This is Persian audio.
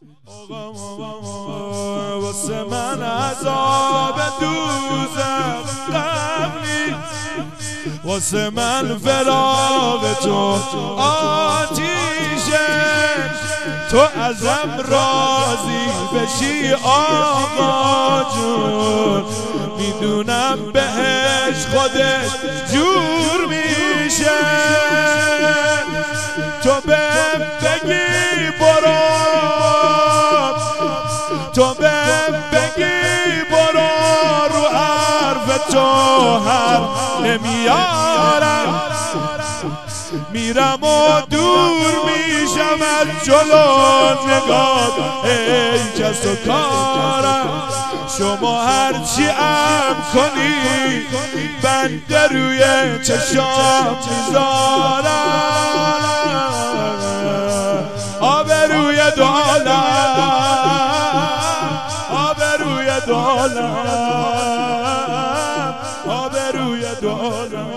واسه من عذاب دوزخ قبلی، واسه من فراق تو آتیشه، تو ازم راضی بشی آقا جون، میدونم بهش خودش جور میشه، تو بهم بگی برو، تو بهم بگی برو، رو حرف تو هر نمیارم، میرم و دور میشم از جلو نگاه، ای کس و کارم، شما هرچی ام کنی بنده روی چشام میذارم، آبروی دولت، آبروی دولت، آبروی دولت.